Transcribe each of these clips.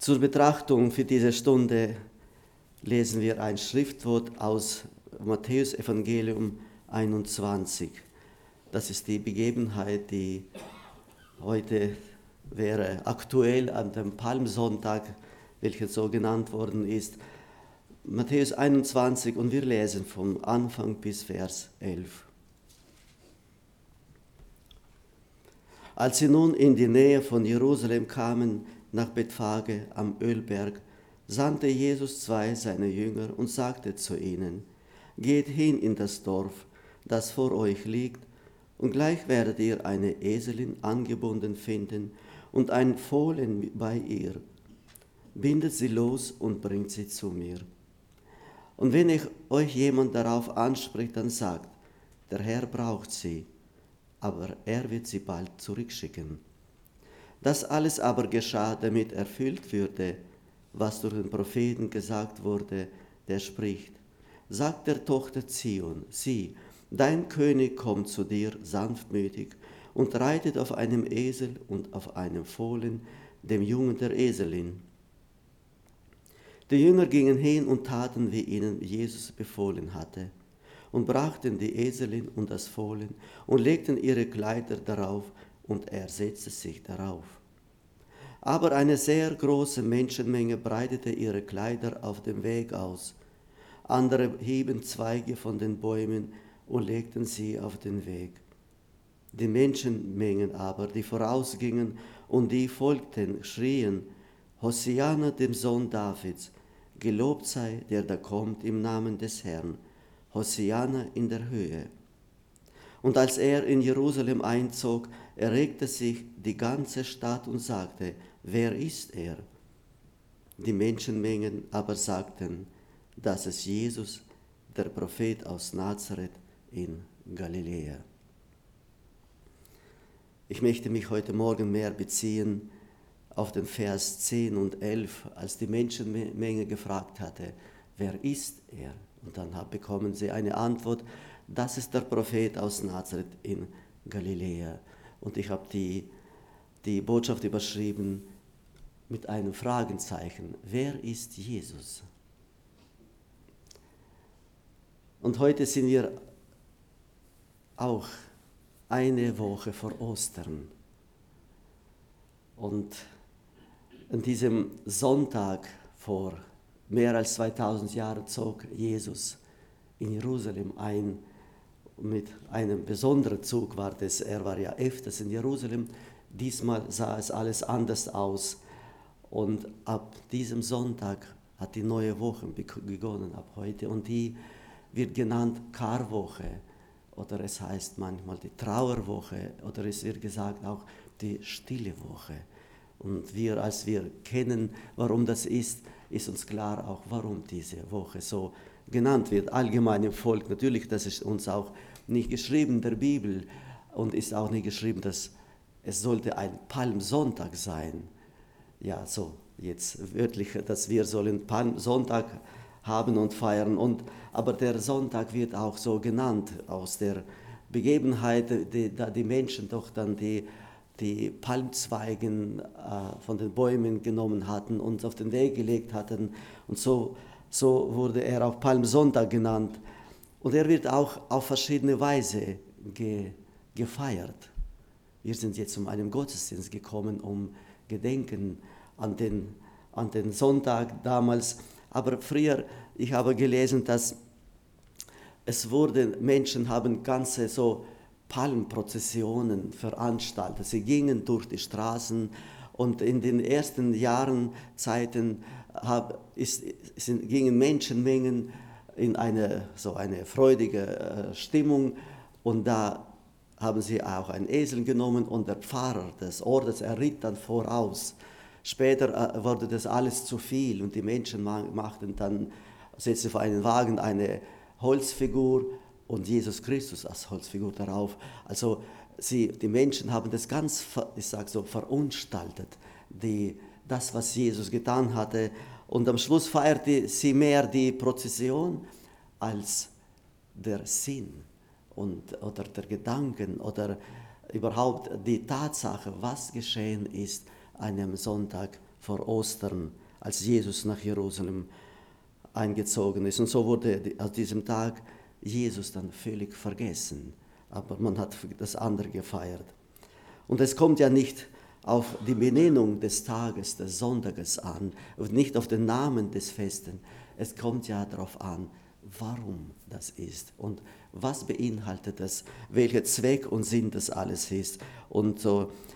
Zur Betrachtung für diese Stunde lesen wir ein Schriftwort aus Matthäus Evangelium 21. Das ist die Begebenheit, die heute wäre aktuell an dem Palmsonntag, welcher so genannt worden ist. Matthäus 21 und wir lesen vom Anfang bis Vers 11. Als sie nun in die Nähe von Jerusalem kamen, nach Bethphage am Ölberg, sandte Jesus 2 seiner Jünger und sagte zu ihnen: Geht hin in das Dorf, das vor euch liegt, und gleich werdet ihr eine Eselin angebunden finden und ein Fohlen bei ihr. Bindet sie los und bringt sie zu mir. Und wenn euch jemand darauf anspricht, dann sagt: Der Herr braucht sie, aber er wird sie bald zurückschicken. Das alles aber geschah, damit erfüllt würde, was durch den Propheten gesagt wurde, der spricht: Sagt der Tochter Zion, sieh, dein König kommt zu dir sanftmütig und reitet auf einem Esel und auf einem Fohlen, dem Jungen der Eselin. Die Jünger gingen hin und taten, wie ihnen Jesus befohlen hatte, und brachten die Eselin und das Fohlen und legten ihre Kleider darauf, und er setzte sich darauf. Aber eine sehr große Menschenmenge breitete ihre Kleider auf dem Weg aus. Andere hieben Zweige von den Bäumen und legten sie auf den Weg. Die Menschenmengen aber, die vorausgingen und die folgten, schrien: Hosianna dem Sohn Davids, gelobt sei, der da kommt im Namen des Herrn, Hosianna in der Höhe. Und als er in Jerusalem einzog, erregte sich die ganze Stadt und sagte: Wer ist er? Die Menschenmengen aber sagten, dass es Jesus, der Prophet aus Nazareth in Galiläa. Ich möchte mich heute Morgen mehr beziehen auf den Vers 10 und 11, als die Menschenmenge gefragt hatte: Wer ist er? Und dann bekommen sie eine Antwort: Das ist der Prophet aus Nazareth in Galiläa. Und ich habe die Botschaft überschrieben mit einem Fragezeichen: Wer ist Jesus? Und heute sind wir auch eine Woche vor Ostern. Und an diesem Sonntag vor mehr als 2000 Jahren zog Jesus in Jerusalem ein. Mit einem besonderen Zug war das. Er war ja öfters in Jerusalem. Diesmal sah es alles anders aus. Und ab diesem Sonntag hat die neue Woche begonnen, ab heute. Und die wird genannt Karwoche. Oder es heißt manchmal die Trauerwoche. Oder es wird gesagt auch die stille Woche. Und wir, als wir kennen, warum das ist uns klar auch, warum diese Woche so genannt wird. Allgemein im Volk. Natürlich, das ist uns auch nicht geschrieben in der Bibel und ist auch nicht geschrieben, dass es sollte ein Palmsonntag sein. Ja, so jetzt wörtlich, dass wir sollen Palmsonntag haben und feiern. Aber der Sonntag wird auch so genannt aus der Begebenheit, da die Menschen doch dann die Palmzweigen von den Bäumen genommen hatten und auf den Weg gelegt hatten. Und so wurde er auch Palmsonntag genannt. Und er wird auch auf verschiedene Weise gefeiert. Wir sind jetzt zu einem Gottesdienst gekommen, um Gedenken an den Sonntag damals. Aber früher, ich habe gelesen, dass Menschen haben ganze so Palmprozessionen veranstaltet. Sie gingen durch die Straßen und in den ersten Zeiten gingen Menschenmengen in eine freudige Stimmung, und da haben sie auch einen Esel genommen und der Pfarrer des Ortes, er ritt dann voraus. Später wurde das alles zu viel und die Menschen setzten vor einen Wagen eine Holzfigur und Jesus Christus als Holzfigur darauf. Also die Menschen haben das ganz, verunstaltet, das, was Jesus getan hatte. Und am Schluss feierte sie mehr die Prozession als der Sinn oder der Gedanken oder überhaupt die Tatsache, was geschehen ist an einem Sonntag vor Ostern, als Jesus nach Jerusalem eingezogen ist. Und so wurde an diesem Tag Jesus dann völlig vergessen. Aber man hat das andere gefeiert. Und es kommt ja nicht auf die Benennung des Tages, des Sonntages an und nicht auf den Namen des Festes. Es kommt ja darauf an, warum das ist und was beinhaltet das, welcher Zweck und Sinn das alles ist. Und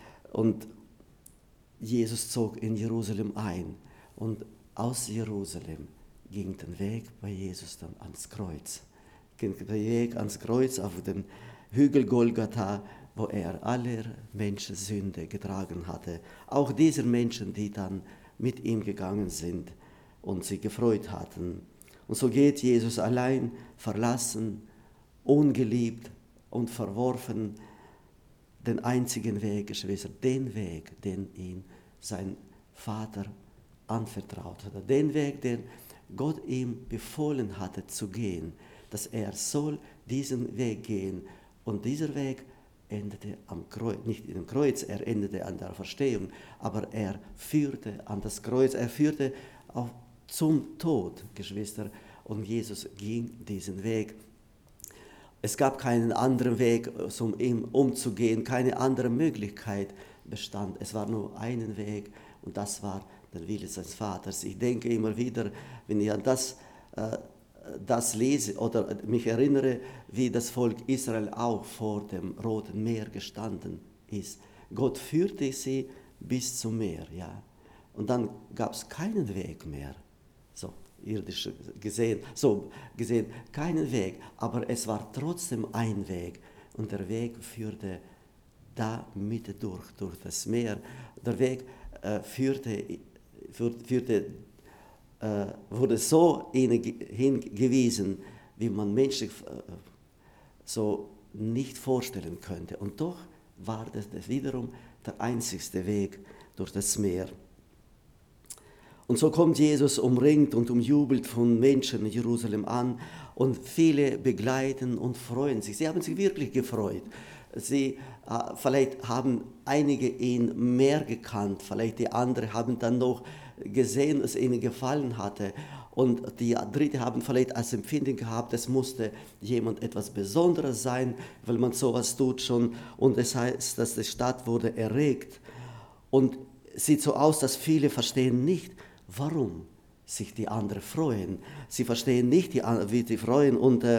Jesus zog in Jerusalem ein und aus Jerusalem ging der Weg bei Jesus dann ans Kreuz. Ging der Weg ans Kreuz auf den Hügel Golgatha, wo er aller Menschen Sünde getragen hatte. Auch dieser Menschen, die dann mit ihm gegangen sind und sich gefreut hatten. Und so geht Jesus allein, verlassen, ungeliebt und verworfen, den einzigen Weg, Geschwister, den Weg, den ihm sein Vater anvertraut hatte, den Weg, den Gott ihm befohlen hatte zu gehen, dass er soll diesen Weg gehen. Und dieser Weg endete am Kreuz, nicht im Kreuz, er endete an der Verstehung, aber er führte an das Kreuz, er führte auch zum Tod, Geschwister, und Jesus ging diesen Weg. Es gab keinen anderen Weg, um ihm umzugehen, keine andere Möglichkeit bestand. Es war nur einen Weg und das war der Wille seines Vaters. Ich denke immer wieder, wenn ich an das lese oder mich erinnere, wie das Volk Israel auch vor dem Roten Meer gestanden ist. Gott führte sie bis zum Meer, ja. Und dann gab es keinen Weg mehr, so irdisch gesehen, keinen Weg, aber es war trotzdem ein Weg. Und der Weg führte da Mitte durch das Meer. Der Weg wurde so hingewiesen, wie man menschlich so nicht vorstellen könnte. Und doch war das wiederum der einzigste Weg durch das Meer. Und so kommt Jesus umringt und umjubelt von Menschen in Jerusalem an und viele begleiten und freuen sich. Sie haben sich wirklich gefreut. Vielleicht haben einige ihn mehr gekannt, vielleicht die anderen haben dann noch gesehen, dass es ihnen gefallen hatte. Und die Dritte haben vielleicht als Empfinden gehabt, es musste jemand etwas Besonderes sein, weil man sowas tut schon. Und das heißt, dass die Stadt wurde erregt. Und es sieht so aus, dass viele verstehen nicht, warum sich die anderen freuen. Sie verstehen nicht, wie die freuen.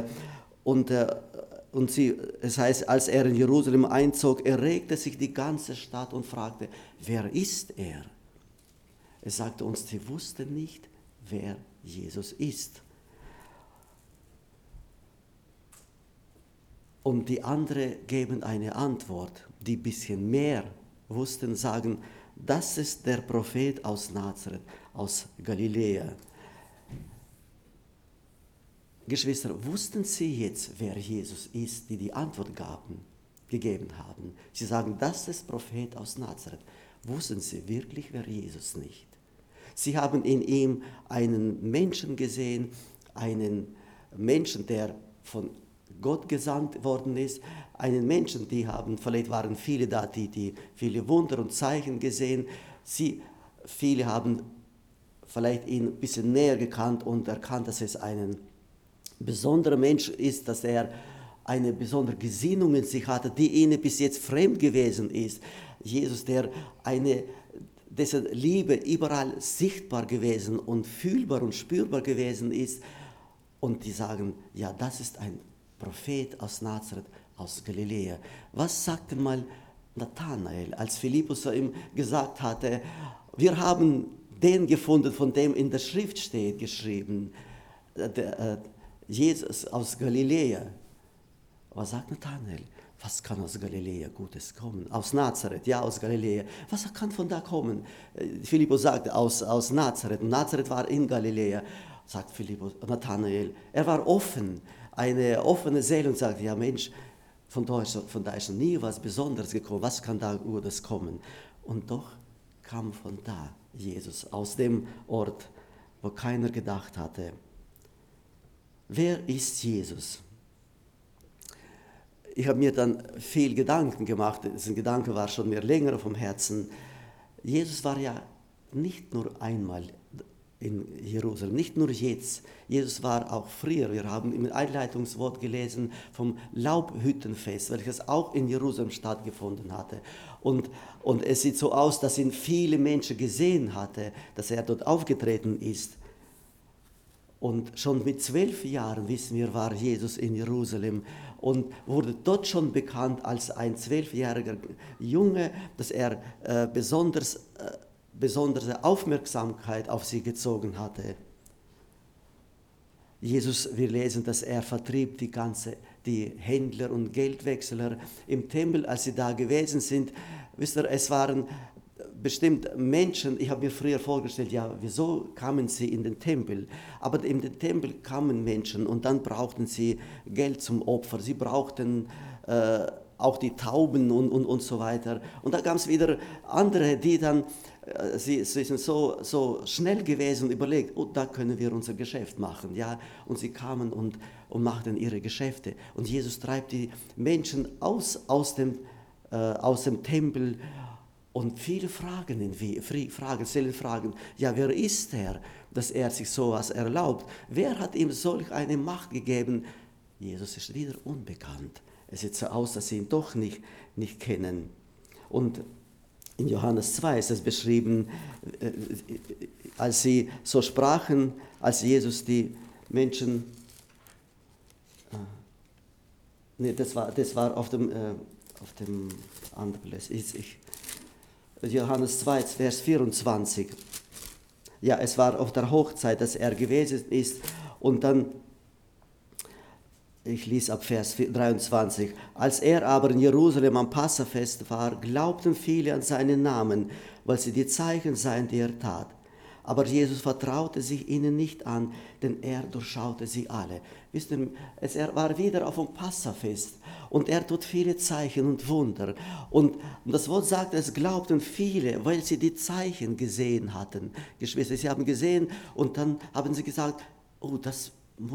Es heißt, als er in Jerusalem einzog, erregte sich die ganze Stadt und fragte, wer ist er? Es sagte uns, sie wussten nicht, wer Jesus ist. Und die anderen geben eine Antwort, die ein bisschen mehr wussten, sagen, das ist der Prophet aus Nazareth, aus Galiläa. Geschwister, wussten Sie jetzt, wer Jesus ist, die die Antwort gegeben haben? Sie sagen, das ist Prophet aus Nazareth. Wussten Sie wirklich, wer Jesus nicht? Sie haben in ihm einen Menschen gesehen, einen Menschen, der von Gott gesandt worden ist, einen Menschen, vielleicht waren viele da, die viele Wunder und Zeichen gesehen. Viele haben vielleicht ihn ein bisschen näher gekannt und erkannt, dass es ein besonderer Mensch ist, dass er eine besondere Gesinnung in sich hatte, die ihnen bis jetzt fremd gewesen ist. Jesus, dessen Liebe überall sichtbar gewesen und fühlbar und spürbar gewesen ist. Und die sagen, ja, das ist ein Prophet aus Nazareth, aus Galiläa. Was sagte mal Nathanael, als Philippus ihm gesagt hatte, wir haben den gefunden, von dem in der Schrift steht, geschrieben, Jesus aus Galiläa. Was sagt Nathanael? Was kann aus Galiläa Gutes kommen? Aus Nazareth, ja, aus Galiläa. Was kann von da kommen? Philippus sagte, aus Nazareth. Und Nazareth war in Galiläa, sagt Nathanael. Er war offen, eine offene Seele und sagte, ja Mensch, von da ist noch nie was Besonderes gekommen. Was kann da Gutes kommen? Und doch kam von da Jesus, aus dem Ort, wo keiner gedacht hatte. Wer ist Jesus? Ich habe mir dann viel Gedanken gemacht, dieser Gedanke war schon mir länger vom Herzen. Jesus war ja nicht nur einmal in Jerusalem, nicht nur jetzt. Jesus war auch früher. Wir haben im Einleitungswort gelesen vom Laubhüttenfest, welches auch in Jerusalem stattgefunden hatte. Und es sieht so aus, dass ihn viele Menschen gesehen hatte, dass er dort aufgetreten ist. Und schon mit 12 Jahren, wissen wir, war Jesus in Jerusalem und wurde dort schon bekannt als ein 12-jähriger Junge, dass er besondere Aufmerksamkeit auf sie gezogen hatte. Jesus, wir lesen, dass er vertrieb die Händler und Geldwechsler im Tempel, als sie da gewesen sind. Wisst ihr, es waren bestimmt Menschen, ich habe mir früher vorgestellt, ja, wieso kamen sie in den Tempel? Aber in den Tempel kamen Menschen und dann brauchten sie Geld zum Opfer. Sie brauchten auch die Tauben und so weiter. Und da gab es wieder andere, die dann, sie sind so schnell gewesen und überlegt, oh, da können wir unser Geschäft machen. Ja? Und sie kamen und machten ihre Geschäfte. Und Jesus treibt die Menschen aus dem Tempel. Und viele stellen Fragen, ja, wer ist er, dass er sich sowas erlaubt? Wer hat ihm solch eine Macht gegeben? Jesus ist wieder unbekannt. Es sieht so aus, dass sie ihn doch nicht kennen. Und in Johannes 2 ist es beschrieben, als sie so sprachen, als Jesus die Menschen, das war auf dem anderen Platz. Johannes 2, Vers 24. Ja, es war auf der Hochzeit, dass er gewesen ist. Und dann, ich lese ab Vers 23. Als er aber in Jerusalem am Passafest war, glaubten viele an seinen Namen, weil sie die Zeichen sahen, die er tat. Aber Jesus vertraute sich ihnen nicht an, denn er durchschaute sie alle. Wisst ihr, er war wieder auf dem Passafest und er tut viele Zeichen und Wunder. Und das Wort sagt, es glaubten viele, weil sie die Zeichen gesehen hatten. Geschwister, sie haben gesehen und dann haben sie gesagt, oh, das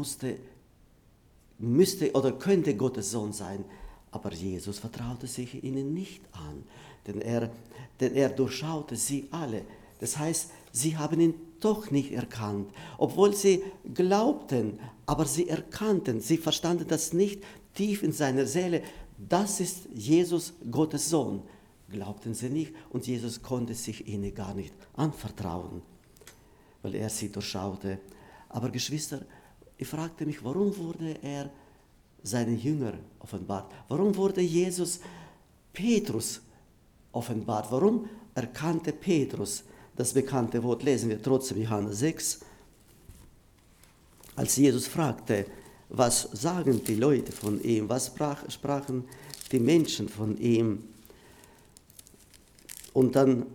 müsste oder könnte Gottes Sohn sein. Aber Jesus vertraute sich ihnen nicht an, denn er durchschaute sie alle. Das heißt, sie haben ihn doch nicht erkannt, obwohl sie glaubten, aber sie erkannten, sie verstanden das nicht tief in seiner Seele. Das ist Jesus, Gottes Sohn. Glaubten sie nicht und Jesus konnte sich ihnen gar nicht anvertrauen, weil er sie durchschaute. Aber Geschwister, ich fragte mich, warum wurde er seinen Jüngern offenbart? Warum wurde Jesus Petrus offenbart? Warum erkannte Petrus? Das bekannte Wort lesen wir trotzdem Johannes 6. Als Jesus fragte, was sagen die Leute von ihm, was sprachen die Menschen von ihm? Und dann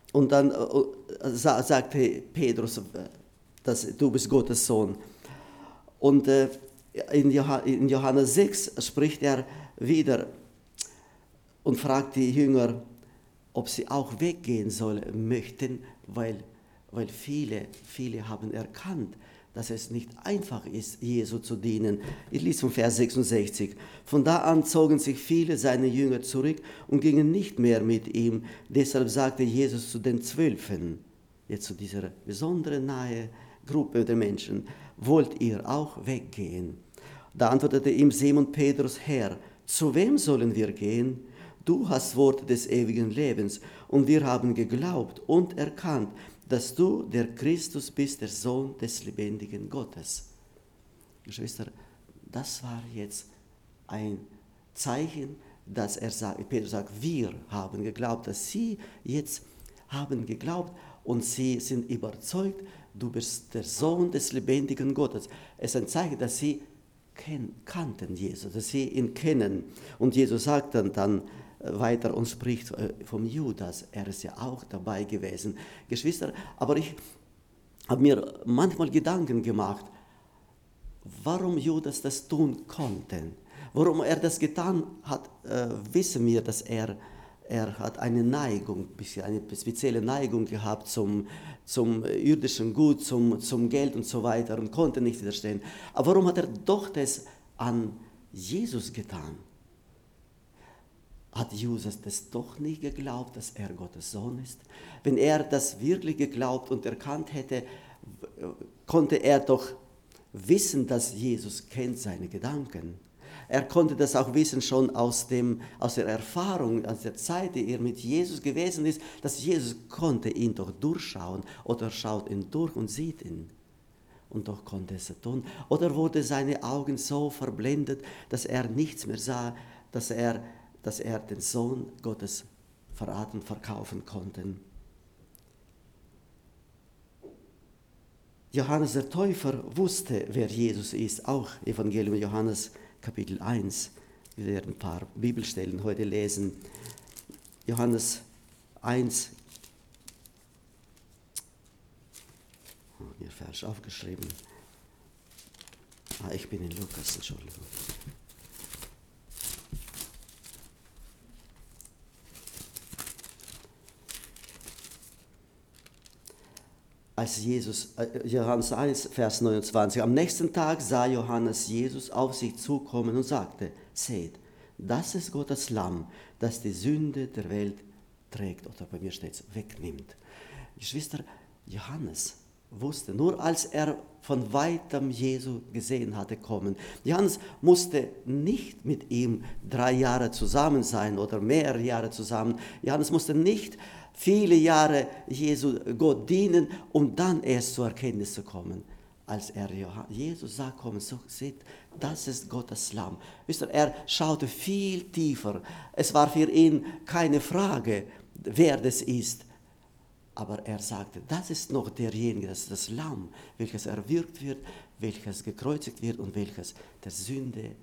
sagte Petrus, dass du bist Gottes Sohn. Und in Johannes 6 spricht er wieder und fragt die Jünger, ob sie auch weggehen möchten, weil viele haben erkannt, dass es nicht einfach ist, Jesu zu dienen. Ich lese von Vers 66. Von da an zogen sich viele seiner Jünger zurück und gingen nicht mehr mit ihm. Deshalb sagte Jesus zu den 12, jetzt zu dieser besonderen nahe Gruppe der Menschen, wollt ihr auch weggehen? Da antwortete ihm Simon Petrus, Herr, zu wem sollen wir gehen? Du hast Worte des ewigen Lebens und wir haben geglaubt und erkannt, dass du der Christus bist, der Sohn des lebendigen Gottes. Geschwister, das war jetzt ein Zeichen, dass Petrus sagt, wir haben geglaubt, dass sie jetzt haben geglaubt und sie sind überzeugt, du bist der Sohn des lebendigen Gottes. Es ist ein Zeichen, dass sie kannten Jesus, dass sie ihn kennen. Und Jesus sagt dann weiter und spricht vom Judas, er ist ja auch dabei gewesen. Geschwister, aber ich habe mir manchmal Gedanken gemacht, warum Judas das tun konnte. Warum er das getan hat, wissen wir, dass er hat eine Neigung, eine spezielle Neigung gehabt zum irdischen Gut, zum Geld und so weiter und konnte nicht widerstehen. Aber warum hat er doch das an Jesus getan? Hat Jesus das doch nicht geglaubt, dass er Gottes Sohn ist? Wenn er das wirklich geglaubt und erkannt hätte, konnte er doch wissen, dass Jesus kennt seine Gedanken. Er konnte das auch wissen schon aus der Erfahrung, aus der Zeit, die er mit Jesus gewesen ist, dass Jesus konnte ihn doch durchschauen oder schaut ihn durch und sieht ihn. Und doch konnte es tun. Oder wurde seine Augen so verblendet, dass er nichts mehr sah, dass er den Sohn Gottes verraten, verkaufen konnte. Johannes der Täufer wusste, wer Jesus ist, auch Evangelium Johannes Kapitel 1. Wir werden ein paar Bibelstellen heute lesen. Johannes 1, mir falsch aufgeschrieben. Ich bin in Lukas, Entschuldigung. Als Johannes 1, Vers 29, am nächsten Tag sah Johannes Jesus auf sich zukommen und sagte, seht, das ist Gottes Lamm, das die Sünde der Welt trägt, oder bei mir steht es, wegnimmt. Geschwister, Johannes wusste, nur als er von weitem Jesu gesehen hatte kommen. Johannes musste nicht mit ihm 3 Jahre zusammen sein oder mehrere Jahre zusammen. Johannes musste nicht viele Jahre Jesu Gott dienen, um dann erst zur Erkenntnis zu kommen. Als er Jesus sah kommen, so seht, das ist Gottes Lamm. Wisst ihr, er schaute viel tiefer. Es war für ihn keine Frage, wer das ist. Aber er sagte, das ist noch derjenige, das ist das Lamm, welches erwürgt wird, welches gekreuzigt wird und welches der Sünde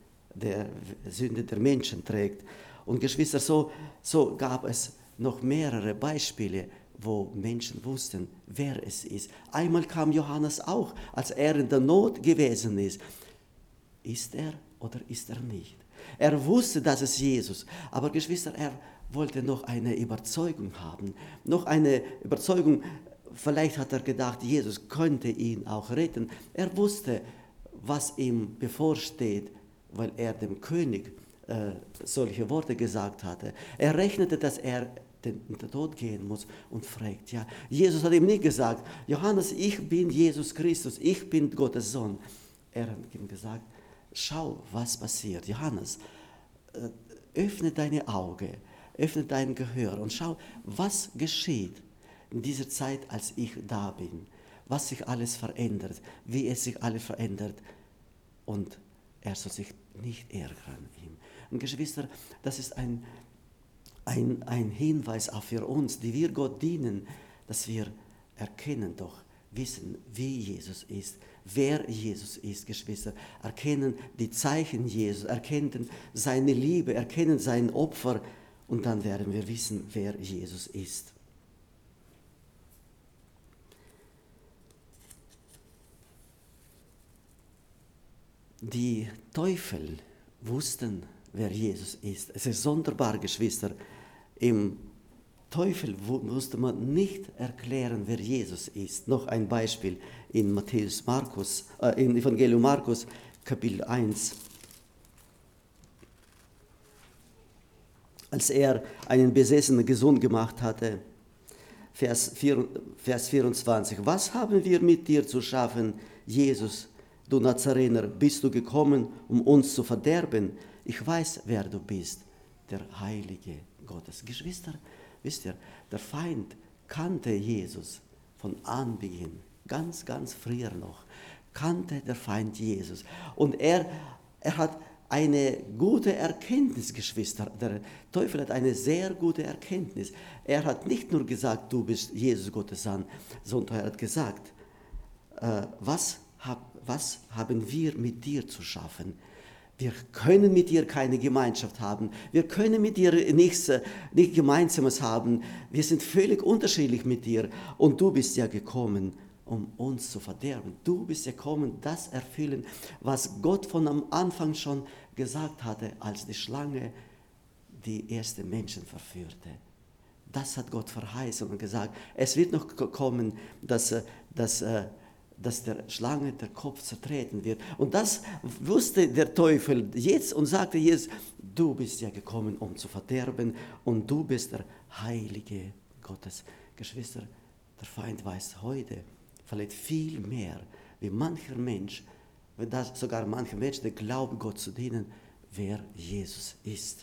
der Menschen trägt. Und Geschwister, so gab es noch mehrere Beispiele, wo Menschen wussten, wer es ist. Einmal kam Johannes auch, als er in der Not gewesen ist. Ist er oder ist er nicht? Er wusste, dass es Jesus, aber Geschwister, er wollte noch eine Überzeugung haben. Noch eine Überzeugung, vielleicht hat er gedacht, Jesus könnte ihn auch retten. Er wusste, was ihm bevorsteht, weil er dem König solche Worte gesagt hatte. Er rechnete, dass er in den Tod gehen muss und fragt, ja, Jesus hat ihm nicht gesagt, Johannes, ich bin Jesus Christus, ich bin Gottes Sohn. Er hat ihm gesagt, schau, was passiert. Johannes, öffne deine Augen, öffne dein Gehör und schau, was geschieht in dieser Zeit, als ich da bin, was sich alles verändert, wie es sich alles verändert. Und er soll sich nicht ärgern ihm. Und Geschwister, das ist ein Hinweis auch für uns, die wir Gott dienen, dass wir erkennen doch, wissen, wie Jesus ist, wer Jesus ist, Geschwister, erkennen die Zeichen Jesus, erkennen seine Liebe, erkennen sein Opfer und dann werden wir wissen, wer Jesus ist. Die Teufel wussten, wer Jesus ist. Es ist sonderbar, Geschwister. Im Teufel musste man nicht erklären, wer Jesus ist. Noch ein Beispiel in in Evangelium Markus, Kapitel 1. Als er einen Besessenen gesund gemacht hatte, Vers 24. Was haben wir mit dir zu schaffen, Jesus, du Nazarener? Bist du gekommen, um uns zu verderben? Ich weiß, wer du bist, der Heilige Gottes. Geschwister, wisst ihr, der Feind kannte Jesus von Anbeginn, ganz, ganz früher noch, kannte der Feind Jesus. Und er hat eine gute Erkenntnis, Geschwister. Der Teufel hat eine sehr gute Erkenntnis. Er hat nicht nur gesagt, du bist Jesus Gottes Sohn, sondern er hat gesagt, was haben wir mit dir zu schaffen? Wir können mit dir keine Gemeinschaft haben. Wir können mit dir nichts Gemeinsames haben. Wir sind völlig unterschiedlich mit dir. Und du bist ja gekommen, um uns zu verderben. Du bist gekommen, das erfüllen, was Gott von am Anfang schon gesagt hatte, als die Schlange die ersten Menschen verführte. Das hat Gott verheißen und gesagt. Es wird noch kommen, dass dass der Schlange der Kopf zertreten wird. Und das wusste der Teufel jetzt und sagte Jesus, du bist ja gekommen, um zu verderben und du bist der Heilige Gottes. Geschwister, der Feind weiß heute vielleicht viel mehr, wie mancher Mensch, wenn das sogar manche Menschen, die glauben, Gott zu dienen, wer Jesus ist.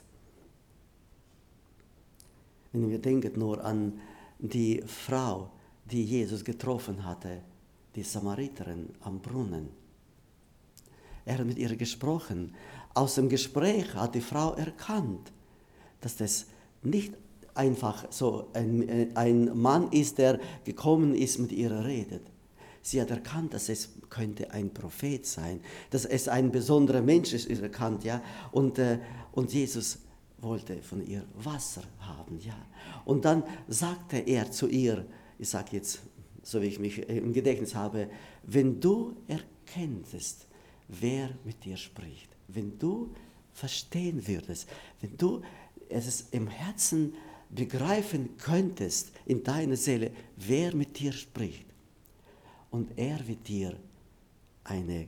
Wenn wir denken nur an die Frau, die Jesus getroffen hatte, die Samariterin am Brunnen. Er hat mit ihr gesprochen. Aus dem Gespräch hat die Frau erkannt, dass das nicht einfach so ein Mann ist, der gekommen ist, mit ihr redet. Sie hat erkannt, dass es könnte ein Prophet sein, dass es ein besonderer Mensch ist erkannt, ja. Und Jesus wollte von ihr Wasser haben, ja. Und dann sagte er zu ihr, ich sage jetzt, so wie ich mich im Gedächtnis habe, wenn du erkenntest, wer mit dir spricht, wenn du verstehen würdest, wenn du es im Herzen begreifen könntest, in deiner Seele, wer mit dir spricht, und er wird dir eine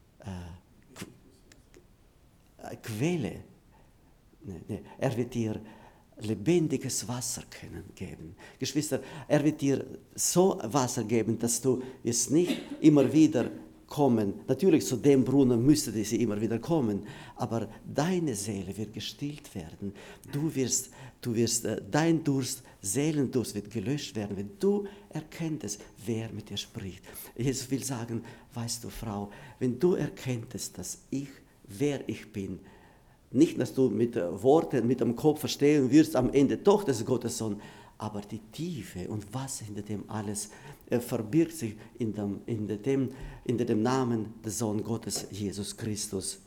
Quelle, er wird dir lebendiges Wasser geben. Geschwister, er wird dir so Wasser geben, dass du es nicht immer wieder kommen. Natürlich zu dem Brunnen müsste sie immer wieder kommen, aber deine Seele wird gestillt werden. Du wirst dein Durst, Seelendurst wird gelöscht werden, wenn du erkenntest, wer mit dir spricht. Jesus will sagen, weißt du, Frau, wenn du erkenntest, wer ich bin, nicht, dass du mit Worten, mit dem Kopf verstehen wirst, am Ende doch, das ist Gottes Sohn, aber die Tiefe und was hinter dem alles verbirgt sich in dem Namen des Sohnes Gottes, Jesus Christus.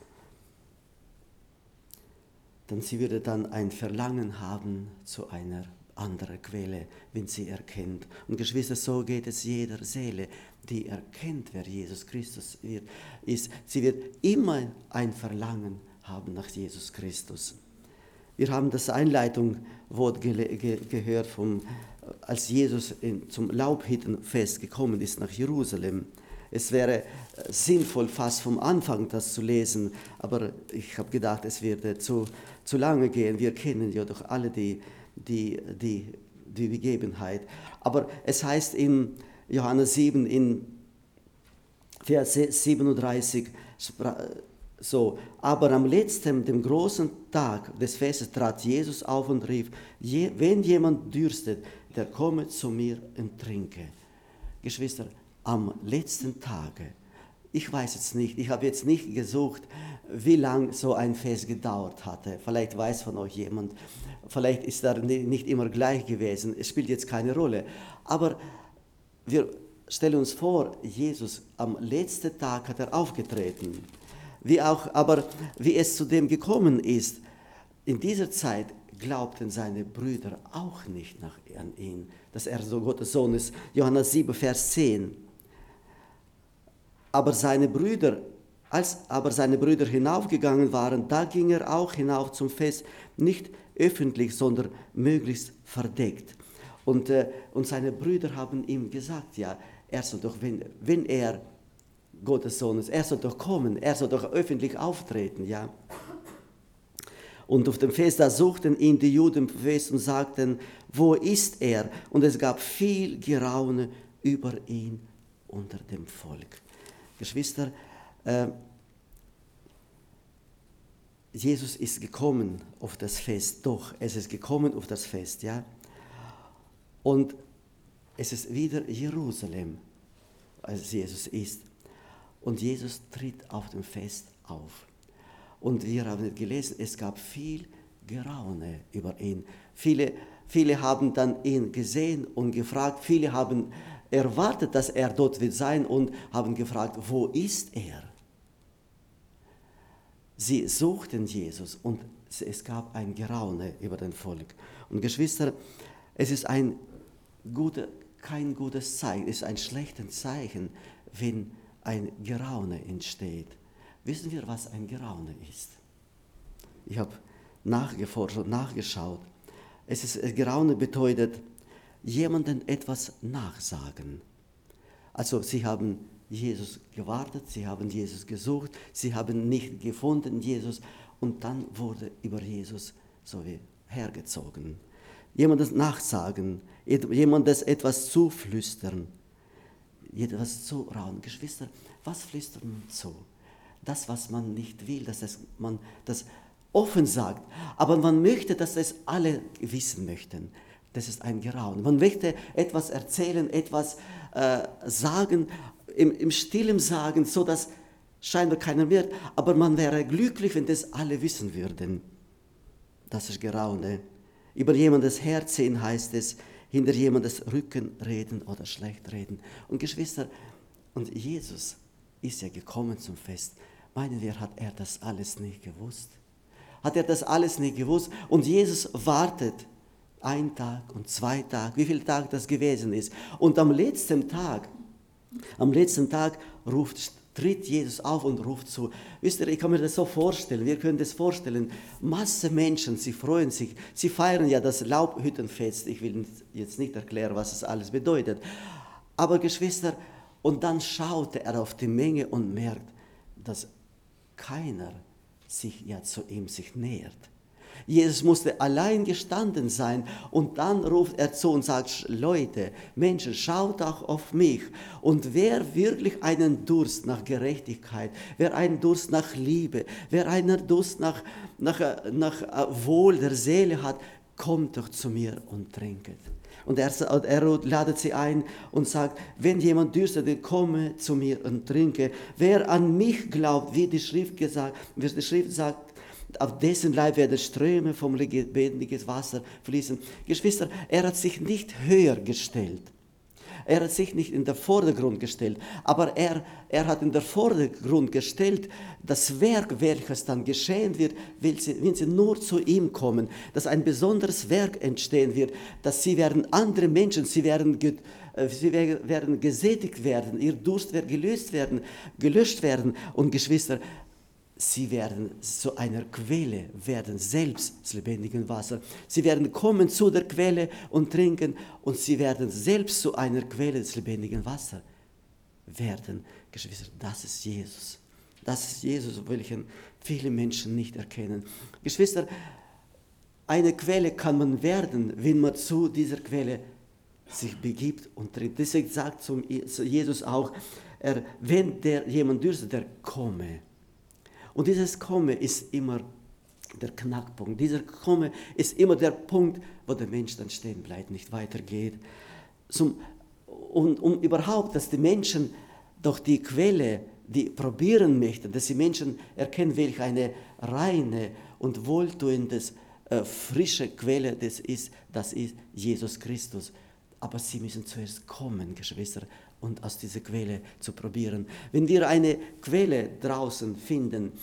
Denn sie würde dann ein Verlangen haben zu einer anderen Quelle, wenn sie erkennt. Und Geschwister, so geht es jeder Seele, die erkennt, wer Jesus Christus ist. Sie wird immer ein Verlangen haben nach Jesus Christus. Wir haben das Einleitungswort gehört, als Jesus zum Laubhüttenfest gekommen ist nach Jerusalem. Es wäre sinnvoll, fast vom Anfang das zu lesen, aber ich habe gedacht, es würde zu lange gehen. Wir kennen ja doch alle die Begebenheit. Aber es heißt in Johannes 7, in Vers 37, so, aber am letzten, dem großen Tag des Festes, trat Jesus auf und rief, wenn jemand dürstet, der komme zu mir und trinke. Geschwister, am letzten Tage, ich weiß jetzt nicht, ich habe jetzt nicht gesucht, wie lange so ein Fest gedauert hatte. Vielleicht weiß von euch jemand, vielleicht ist er nicht immer gleich gewesen, es spielt jetzt keine Rolle. Aber wir stellen uns vor, Jesus am letzten Tag hat er aufgetreten. Aber wie es zu dem gekommen ist, in dieser Zeit glaubten seine Brüder auch nicht an ihn, dass er so Gottes Sohn ist. Johannes 7, Vers 10. Als aber seine Brüder hinaufgegangen waren, da ging er auch hinauf zum Fest, nicht öffentlich, sondern möglichst verdeckt. Und seine Brüder haben ihm gesagt, ja, er soll doch, wenn er Gottes Sohn ist, er soll doch kommen, er soll doch öffentlich auftreten, ja. Und auf dem Fest, da suchten ihn die Juden fest und sagten, wo ist er? Und es gab viel Geraune über ihn unter dem Volk. Geschwister, Jesus ist gekommen auf das Fest, doch, es ist gekommen auf das Fest, ja. Und es ist wieder Jerusalem, als Jesus ist. Und Jesus tritt auf dem Fest auf. Und wir haben gelesen, es gab viel Geraune über ihn. Viele haben dann ihn gesehen und gefragt, viele haben erwartet, dass er dort wird sein und haben gefragt, wo ist er? Sie suchten Jesus und es gab ein Geraune über den Volk. Und Geschwister, es ist kein gutes Zeichen, es ist ein schlechtes Zeichen, wenn ein Geraune entsteht. Wissen wir, was ein Geraune ist? Ich habe nachgeforscht und nachgeschaut. Geraune bedeutet, jemandem etwas nachsagen. Also sie haben Jesus gewartet, sie haben Jesus gesucht, sie haben nicht gefunden, Jesus, und dann wurde über Jesus so wie hergezogen. Jemandes nachsagen, jemandes etwas zuflüstern, etwas zurauen. Geschwister, was flüstert man zu? Das, was man nicht will, dass man das offen sagt, aber man möchte, dass es alle wissen möchten. Das ist ein Geraunen. Man möchte etwas erzählen, etwas sagen, im Stillen sagen, so dass scheinbar keiner wird, aber man wäre glücklich, wenn das alle wissen würden. Das ist Geraune. Über jemandes Herziehen heißt es, hinter jemandes Rücken reden oder schlecht reden. Und Geschwister, und Jesus ist ja gekommen zum Fest. Meinen wir, hat er das alles nicht gewusst? Hat er das alles nicht gewusst? Und Jesus wartet 1 Tag und 2 Tage, wie viele Tage das gewesen ist. Und am letzten Tag tritt Jesus auf und ruft zu. Wisst ihr, ich kann mir das so vorstellen, wir können das vorstellen, Masse Menschen, sie freuen sich, sie feiern ja das Laubhüttenfest. Ich will jetzt nicht erklären, was es alles bedeutet. Aber Geschwister, und dann schaute er auf die Menge und merkt, dass keiner sich zu ihm nähert. Jesus musste allein gestanden sein und dann ruft er zu und sagt, Leute, Menschen, schaut auch auf mich. Und wer wirklich einen Durst nach Gerechtigkeit, wer einen Durst nach Liebe, wer einen Durst nach Wohl der Seele hat, kommt doch zu mir und trinket. Und er ladet sie ein und sagt, wenn jemand dürstet, komme zu mir und trinke. Wer an mich glaubt, wie die Schrift sagt, auf dessen Leib werden Ströme vom lebendigen Wasser fließen. Geschwister, er hat sich nicht höher gestellt. Er hat sich nicht in den Vordergrund gestellt, aber er hat in den Vordergrund gestellt das Werk, welches dann geschehen wird, wenn sie nur zu ihm kommen, dass ein besonderes Werk entstehen wird, dass sie werden andere Menschen, sie werden gesättigt werden, ihr Durst wird gelöscht werden und Geschwister, sie werden zu einer Quelle, werden selbst das lebendige Wasser. Sie werden kommen zu der Quelle und trinken und sie werden selbst zu einer Quelle des lebendigen Wassers werden. Geschwister, das ist Jesus. Das ist Jesus, welchen viele Menschen nicht erkennen. Geschwister, eine Quelle kann man werden, wenn man zu dieser Quelle sich begibt und trinkt. Deswegen sagt Jesus auch, wenn jemand dürstet, der komme. Und dieses Komme ist immer der Knackpunkt. Dieser Komme ist immer der Punkt, wo der Mensch dann stehen bleibt, nicht weitergeht. Um überhaupt, dass die Menschen durch die Quelle, die probieren möchten, dass die Menschen erkennen, welche eine reine und wohltuende, frische Quelle das ist Jesus Christus. Aber sie müssen zuerst kommen, Geschwister, und aus dieser Quelle zu probieren. Wenn wir eine Quelle draußen finden,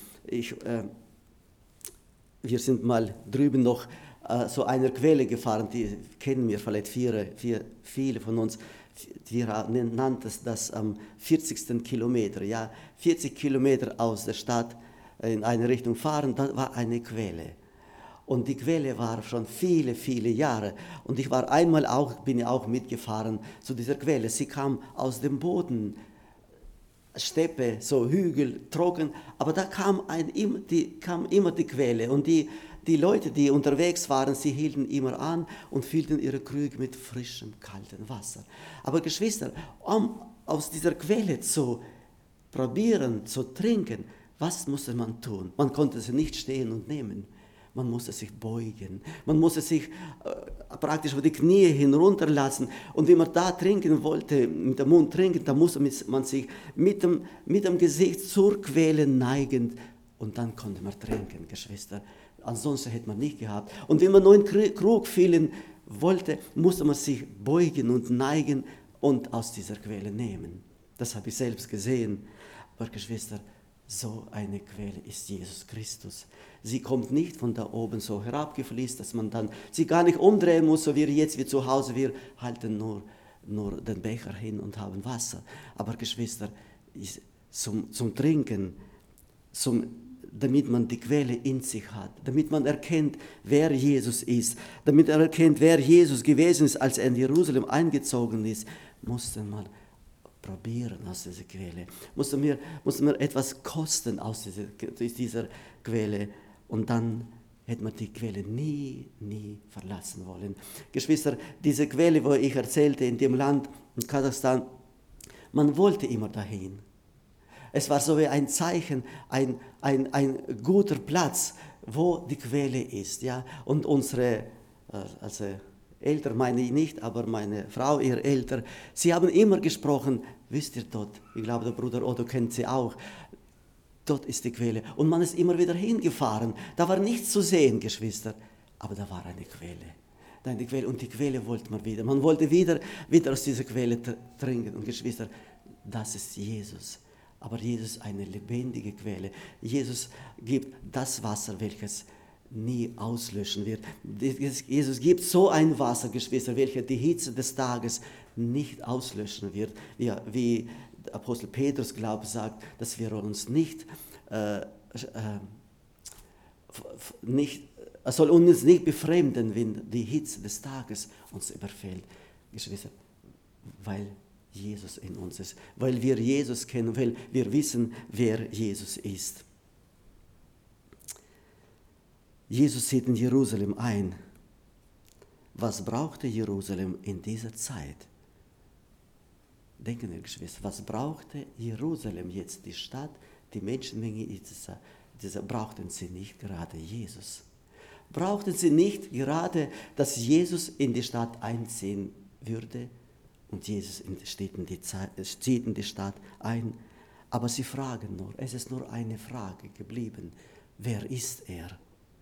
wir sind mal drüben noch so einer Quelle gefahren, die kennen wir vielleicht viele von uns, wir nannten das am 40. Kilometer, 40 Kilometer aus der Stadt in eine Richtung fahren, da war eine Quelle. Und die Quelle war schon viele, viele Jahre. Und ich war bin auch mitgefahren zu dieser Quelle. Sie kam aus dem Boden, Steppe, so Hügel, trocken. Aber da kam immer die Quelle. Und die Leute, die unterwegs waren, sie hielten immer an und füllten ihre Krüge mit frischem, kaltem Wasser. Aber Geschwister, um aus dieser Quelle zu probieren, zu trinken, was musste man tun? Man konnte sie nicht stehen und nehmen. Man musste sich beugen, man musste sich praktisch auf die Knie hinunterlassen. Und wenn man da trinken wollte, mit dem Mund trinken, dann musste man sich mit dem Gesicht zur Quelle neigen und dann konnte man trinken, Geschwister. Ansonsten hätte man nicht gehabt. Und wenn man nur in Krug füllen wollte, musste man sich beugen und neigen und aus dieser Quelle nehmen. Das habe ich selbst gesehen. Aber Geschwister, so eine Quelle ist Jesus Christus. Sie kommt nicht von da oben so herabgefließt, dass man dann sie gar nicht umdrehen muss, so wie jetzt wie zu Hause. Wir halten nur den Becher hin und haben Wasser. Aber Geschwister, zum Trinken, damit man die Quelle in sich hat, damit man erkennt, wer Jesus ist, damit er erkennt, wer Jesus gewesen ist, als er in Jerusalem eingezogen ist, musste man probieren aus dieser Quelle. Musste mir etwas kosten aus dieser Quelle. Und dann hätte man die Quelle nie verlassen wollen. Geschwister, diese Quelle, wo ich erzählte, in dem Land, in Kasachstan, man wollte immer dahin. Es war so wie ein Zeichen, ein guter Platz, wo die Quelle ist. Ja? Und unsere, also Eltern meine ich nicht, aber meine Frau, ihre Eltern, sie haben immer gesprochen, wisst ihr dort, ich glaube, der Bruder Otto kennt sie auch, dort ist die Quelle. Und man ist immer wieder hingefahren. Da war nichts zu sehen, Geschwister, aber da war eine Quelle. Die Quelle, und die Quelle wollte man wieder. Man wollte wieder aus dieser Quelle trinken. Und Geschwister, das ist Jesus. Aber Jesus ist eine lebendige Quelle. Jesus gibt das Wasser, welches nie auslöschen wird. Jesus gibt so ein Wasser, Geschwister, welches die Hitze des Tages nicht auslöschen wird. Wie Apostel Petrus, glaube ich, sagt, dass wir uns soll uns nicht befremden, wenn die Hitze des Tages uns überfällt. Geschwister, weil Jesus in uns ist, weil wir Jesus kennen, weil wir wissen, wer Jesus ist. Jesus zieht in Jerusalem ein. Was brauchte Jerusalem in dieser Zeit? Denken wir, Geschwister, was brauchte Jerusalem jetzt, die Stadt, die Menschenmenge, brauchten sie nicht gerade Jesus? Brauchten sie nicht gerade, dass Jesus in die Stadt einziehen würde? Und Jesus zieht in die Stadt ein. Aber sie fragen nur, es ist nur eine Frage geblieben. Wer ist er?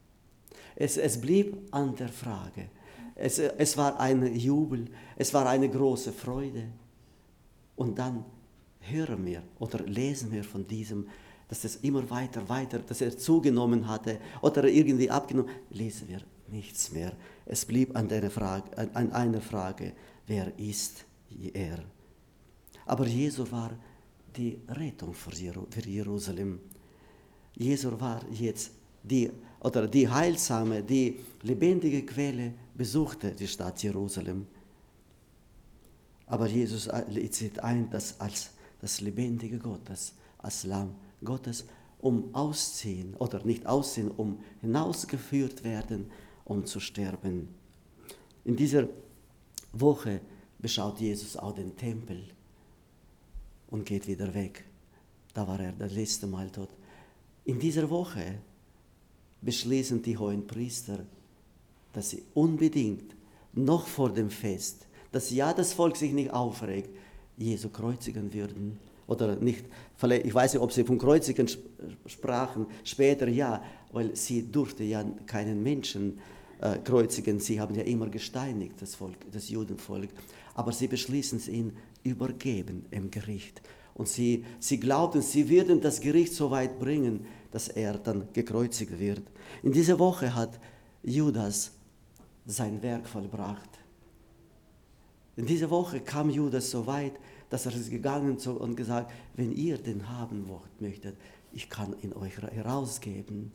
Es blieb an der Frage. Es war ein Jubel, es war eine große Freude. Und dann hören wir oder lesen wir von diesem, dass es immer weiter, dass er zugenommen hatte oder irgendwie abgenommen, lesen wir nichts mehr. Es blieb an einer Frage, wer ist er? Aber Jesu war die Rettung für Jerusalem. Jesu war jetzt die heilsame, die lebendige Quelle, besuchte die Stadt Jerusalem. Aber Jesus zieht ein, als das lebendige Gottes, als Lamm Gottes, um ausziehen, oder nicht ausziehen, um hinausgeführt werden, um zu sterben. In dieser Woche beschaut Jesus auch den Tempel und geht wieder weg. Da war er das letzte Mal dort. In dieser Woche beschließen die Hohenpriester, dass sie unbedingt noch vor dem Fest, dass das Volk sich nicht aufregt, Jesu kreuzigen würden. Oder nicht, ich weiß nicht, ob sie vom Kreuzigen sprachen, später ja, weil sie durfte ja keinen Menschen kreuzigen. Sie haben ja immer gesteinigt, das Judenvolk. Aber sie beschließen es ihn übergeben im Gericht. Und sie glaubten, sie würden das Gericht so weit bringen, dass er dann gekreuzigt wird. In dieser Woche hat Judas sein Werk vollbracht. In dieser Woche kam Judas so weit, dass er ist gegangen und gesagt, wenn ihr den haben möchtet, ich kann ihn euch herausgeben.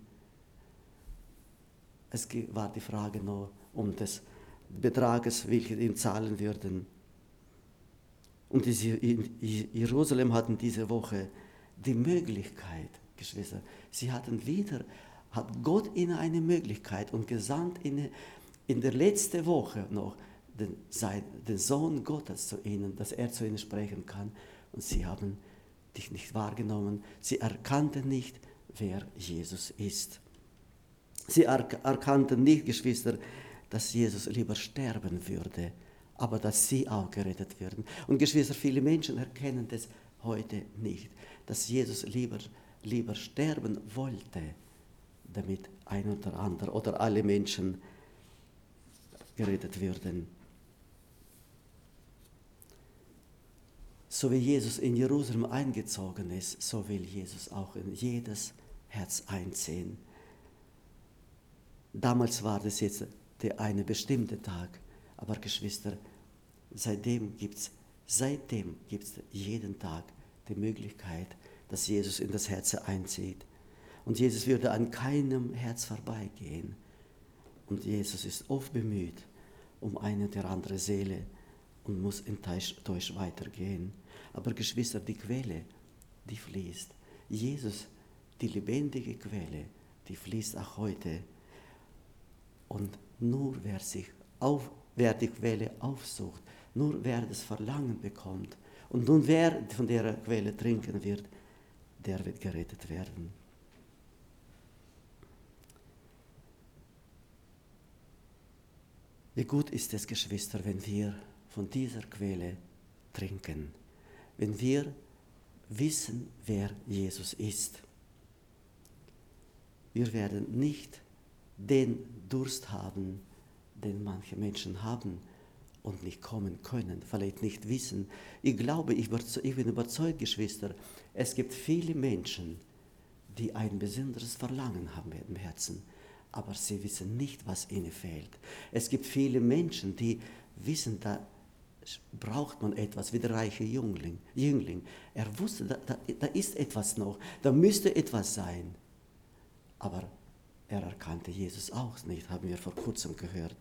Es war die Frage nur um des Betrages, welchen ihn zahlen würden. Und Jerusalem hatten diese Woche die Möglichkeit, Geschwister, hat Gott ihnen eine Möglichkeit und gesandt in der letzten Woche noch den Sohn Gottes zu ihnen, dass er zu ihnen sprechen kann. Und sie haben dich nicht wahrgenommen. Sie erkannten nicht, wer Jesus ist. Sie erkannten nicht, Geschwister, dass Jesus lieber sterben würde, aber dass sie auch gerettet werden. Und Geschwister, viele Menschen erkennen das heute nicht, dass Jesus lieber sterben wollte, damit ein oder andere oder alle Menschen gerettet würden. So wie Jesus in Jerusalem eingezogen ist, so will Jesus auch in jedes Herz einziehen. Damals war das jetzt der eine bestimmte Tag, aber Geschwister, seitdem gibt es jeden Tag die Möglichkeit, dass Jesus in das Herz einzieht. Und Jesus würde an keinem Herz vorbeigehen. Und Jesus ist oft bemüht um eine oder andere Seele und muss enttäuscht weitergehen. Aber Geschwister, die Quelle, die fließt. Jesus, die lebendige Quelle, die fließt auch heute. Und nur wer die Quelle aufsucht, nur wer das Verlangen bekommt und nun wer von der Quelle trinken wird, der wird gerettet werden. Wie gut ist es, Geschwister, wenn wir von dieser Quelle trinken, wenn wir wissen, wer Jesus ist. Wir werden nicht den Durst haben, den manche Menschen haben und nicht kommen können, vielleicht nicht wissen. Ich glaube, ich bin überzeugt, Geschwister, es gibt viele Menschen, die ein besonderes Verlangen haben im Herzen, aber sie wissen nicht, was ihnen fehlt. Es gibt viele Menschen, die wissen, da braucht man etwas, wie der reiche Jüngling. Er wusste, da ist etwas noch, da müsste etwas sein. Aber er erkannte Jesus auch nicht, haben wir vor kurzem gehört.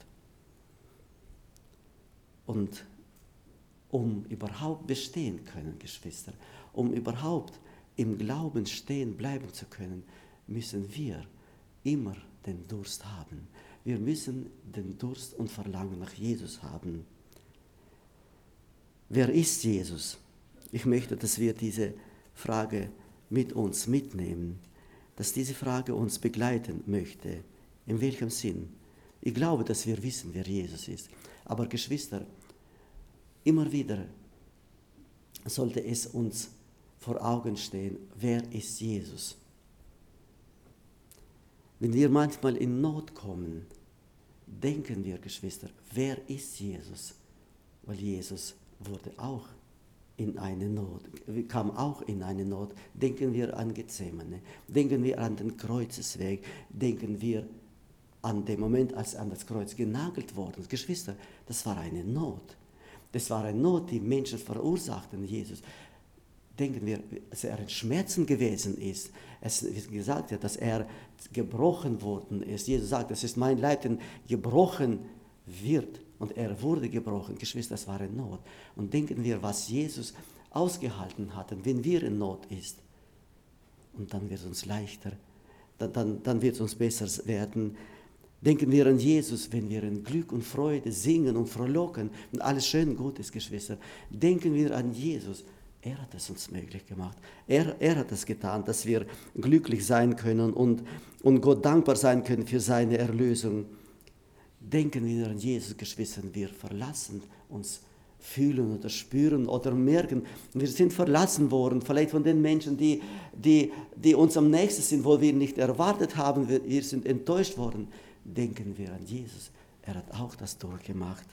Und um überhaupt bestehen können, Geschwister, um überhaupt im Glauben stehen bleiben zu können, müssen wir immer den Durst haben. Wir müssen den Durst und Verlangen nach Jesus haben. Wer ist Jesus? Ich möchte, dass wir diese Frage mit uns mitnehmen, dass diese Frage uns begleiten möchte. In welchem Sinn? Ich glaube, dass wir wissen, wer Jesus ist. Aber Geschwister, immer wieder sollte es uns vor Augen stehen, wer ist Jesus? Wenn wir manchmal in Not kommen, denken wir, Geschwister, wer ist Jesus? Weil Jesus wurde auch in eine Not, kam auch in eine Not. Denken wir an Gethsemane, denken wir an den Kreuzesweg, denken wir an den Moment, als er an das Kreuz genagelt worden ist. Geschwister, das war eine Not. Das war eine Not, die Menschen verursachten, Jesus. Denken wir, dass er in Schmerzen gewesen ist. Es wird gesagt, dass er gebrochen worden ist. Jesus sagt, das ist mein Leib, der gebrochen wird. Und er wurde gebrochen. Geschwister, das war eine Not. Und denken wir, was Jesus ausgehalten hat, wenn wir in Not ist. Und dann wird es uns leichter, dann wird es uns besser werden. Denken wir an Jesus, wenn wir in Glück und Freude singen und frohlocken und alles schön und gut ist, Geschwister. Denken wir an Jesus. Er hat es uns möglich gemacht. Er hat es getan, dass wir glücklich sein können und Gott dankbar sein können für seine Erlösung. Denken wir an Jesus, Geschwister, wir verlassen uns, fühlen oder spüren oder merken, wir sind verlassen worden, vielleicht von den Menschen, die uns am nächsten sind, wo wir nicht erwartet haben, wir sind enttäuscht worden. Denken wir an Jesus, er hat auch das durchgemacht.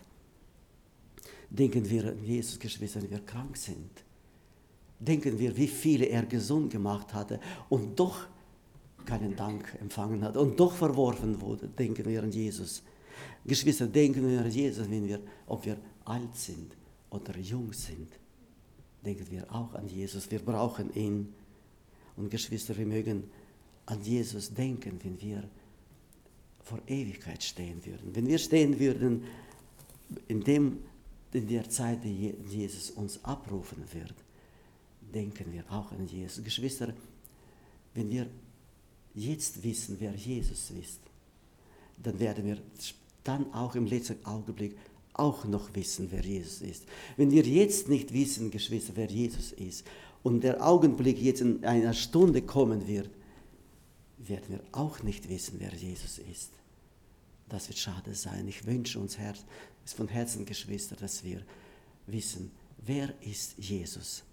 Denken wir an Jesus, Geschwister, wenn wir krank sind. Denken wir, wie viele er gesund gemacht hatte und doch keinen Dank empfangen hat und doch verworfen wurde. Denken wir an Jesus. Geschwister, denken wir an Jesus, ob wir alt sind oder jung sind. Denken wir auch an Jesus, wir brauchen ihn. Und Geschwister, wir mögen an Jesus denken, wenn wir vor Ewigkeit stehen würden. Wenn wir stehen würden in der Zeit, die Jesus uns abrufen wird, denken wir auch an Jesus. Geschwister, wenn wir jetzt wissen, wer Jesus ist, dann werden wir dann auch im letzten Augenblick auch noch wissen, wer Jesus ist. Wenn wir jetzt nicht wissen, Geschwister, wer Jesus ist und der Augenblick jetzt in einer Stunde kommen wird, werden wir auch nicht wissen, wer Jesus ist. Das wird schade sein. Ich wünsche uns von Herzen, Geschwister, dass wir wissen, wer ist Jesus.